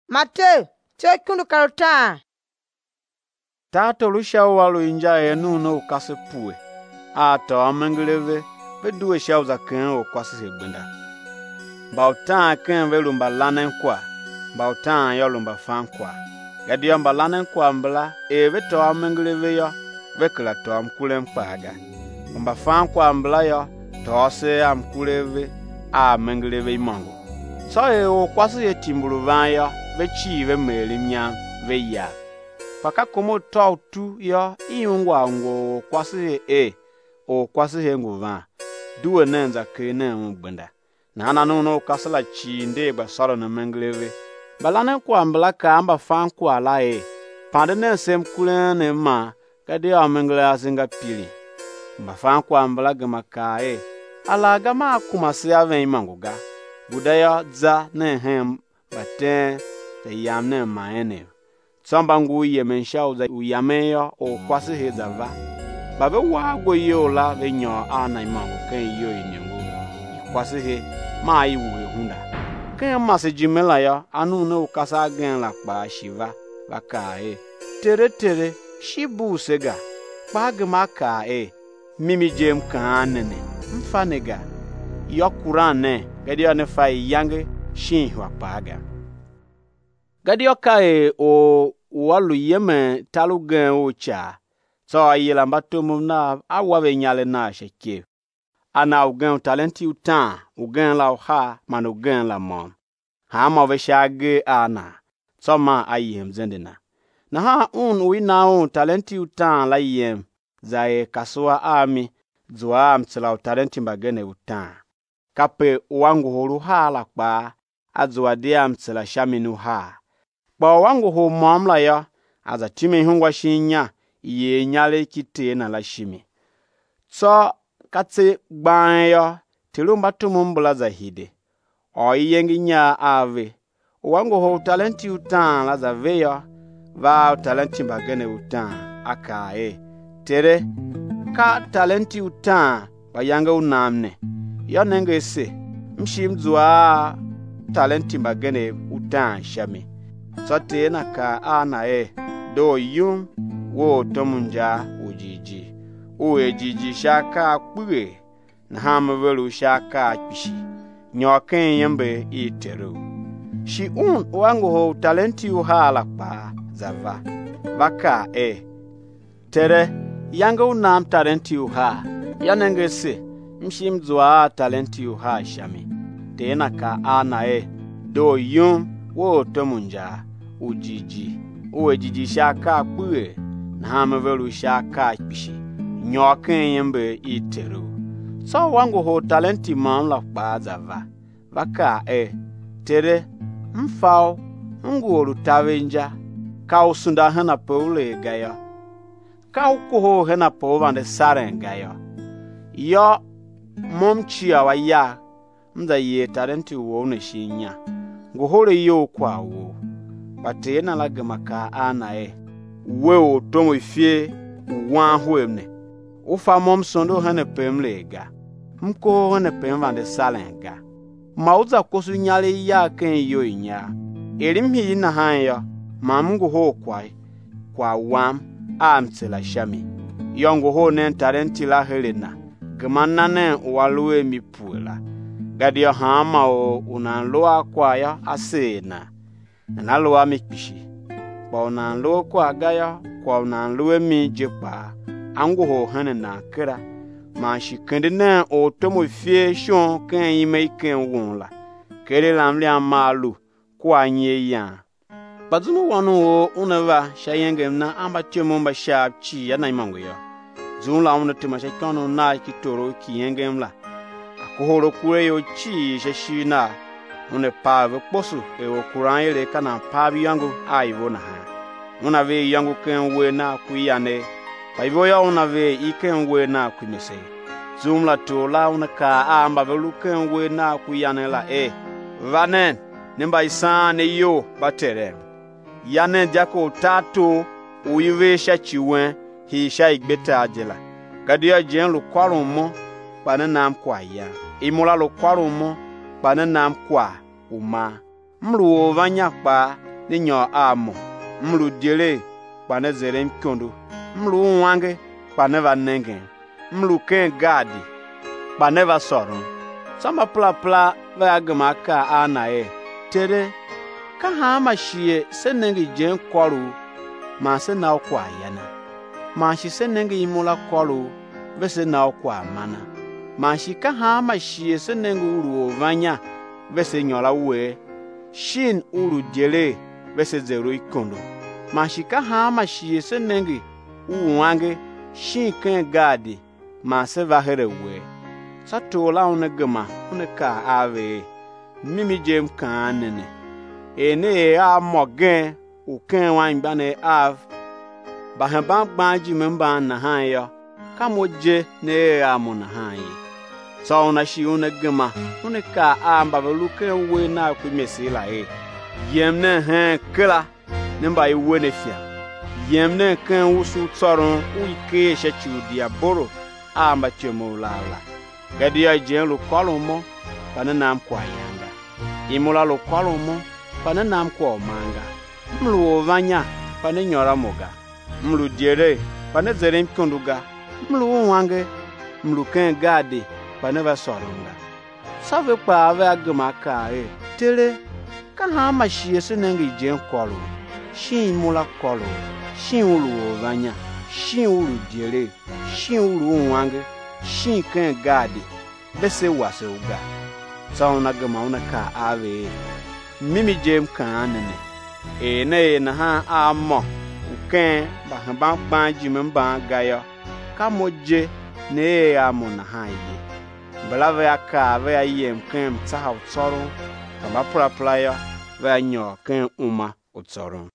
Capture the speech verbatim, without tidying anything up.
Mateo te kundu karota. Tato lusha walu inja enu no kase pue. Ato amengeleve beduwe shauza ken o kwasi segbenda. Bautan ken velumba lanen kwa. Bautan yo lumba fan kwa. Gadi yo mba lanen kwa mbla e veto amengeleve yo vekla to amkule mpaga. Mba fan kwa mbla yo to se amkuleve amengeleve imango. So e o kwasi ye timbulu van yo vechi ve meli mnya ve ya. Paka komo to tu yo iungwa ngo kwasi e o kwasi he nguvan duwe nenza kene ngbenda na ana no no kasala chi nde gba soro na mengleve balane kwa mbla ka amba fan kwa la e pande ne sem kulen ne ma kade a mengle asinga pili mba fan kwa mbla gama ka e ala gama kuma se aven manguga budaya za ne hem baten te yam ne ma ene tsamba ngu yemen shauza uyameyo o kwasi he zava babe wa go yola be nyo ana imango ken yo inyengo ikwase he ma yi wuhe hunda ken message mela ya anu no kasa gen la pa shiva baka e tere tere shibu sega bagma ka e mimi jem kan nene mfanega yo kuran ne gadi ne fa yange shin hwa paga gadi ka e o walu yeme talu gen o cha so ayela mbatomu na awabe nyale na sheke ana ugen talenti utan ugen la ha man ugen la mom ha ma we shage ana so ma ayem zendina na ha un wina un talenti utan la yem zae kaswa ami zwa amtsla talenti mbagene utan kape wangu horu ha la pa azwa dia amtsla shaminu ha pa wangu ho mamla ya aza time hungwa shinya ye nyale kite na la shimi so katse gbanyo tilumba tumumbula za hide o yengi nya ave wango ho talenti utan la za veyo va talenti mbagene utan akae tere ka talenti utan bayanga unamne yo nenge se mshimzwa talenti mbagene utan shami so tena ka ana e do yum wo tomunja ujiji o ejiji shaka kpure na hamvelu shaka pishi nyoken yembe itero shi un wango ho talenti u hala pa zava vaka e tere yanga unam talenti u ha yanenge se mshimzwa talenti u ha shami tena ka ana e do yum wo tomunja ujiji o ejiji shaka kpure na hamvelu shaka pishi nyoken yembe itero so wango ho talenti man la pa zava vaka e tere mfao nguru tavenja ka usunda hana pole gaya ka uko hana po vande sarenga yo yo momchi awaya mda ye talenti wo ne shinya ngohore yo kwa wo patena la gamaka ana e we o tomo fie wan hoemne o fa mom sondo hana pemlega mko hana pemvande salenga mauza kosu nyale ya ken yo nya erimhi na hanya mamngo ho kwai kwa wam amtsela shami yongo ho nen talenti la helena gmanna ne waluwe mipula gadio hama o unanloa kwa ya asena na loa mikpishi kwa unanlo kwa gaya kwa unanloe mi jepa ango ho hana na kira ma shikende na o tomo fie shon kan yime ken wonla kere lamle amalu kwa nye ya bazumu wanu o unava shayenge na amba temo mba sharp chi ya na imango yo zunla una tema shakano na kitoro kiyenge mla akohoro kure yo chi shashina une pave kposu e o kuranyele kana pabi yango aivo na ha una ve yango ken we na kuyane paivo ya una ve iken we na kumise zumla to la una ka amba ve luken we na kuyane la e vanen nimba isane yo batere yane jako tato uyive shachiwen hi sha igbeta ajela gadia jen lu kwaru mo bana nam kwa ya imula lu kwaru mo bana nam kwa uma mru vanya pa ni nyo amo mlu diele pane zerem kondo mlu wange pane va nenge mlu ken gadi pane va soron sama pla pla va agma ka anae tere ka ha ma shie senengi jen kwalu ma se na kwa yana ma shi senengi imula kwalu ve se na kwa mana ma shi ka ha ma shie senengi uru vanya ve se nyola we shin uru diele ve se zero ikondo ma shi ka ha ma shie senengi uwange shin ken gadi ma se va here we sa tola una gama una ka ave mimi jem kanene ene a mogen u ken wan bane av ba han ban gbanji memba na han yo kamoje ne a mo na han yi sa una shi una gama una ka a mba lu ken we na ku mesi la e yem ne han kla ne mba yi we ne fia yem ne ken usu tsoron u ke she chu dia boro a mba chemo la la gadi ya jen lu kwalo mo pananam kwa yanga imula lu kwalo mo pananam kwa manga mlu vanya pananyora moga mlu diere panazere konduga mlu wange mlu ken gadi panava soronga save pa ave agma ka e tere ka ha ma shie senengi jen kwalo shin mula kwalo shin ulu vanya shin ulu diere shin ulu wange shin ken gadi bese wase uga sauna gama una ka ave mimi jem kanane e ne na ha amo uken ba ba banji memba gayo kamoje ne amo na ha yi blave aka ave ayem kem tsa ha tsoro kama pra playa va nyo ken uma utsoro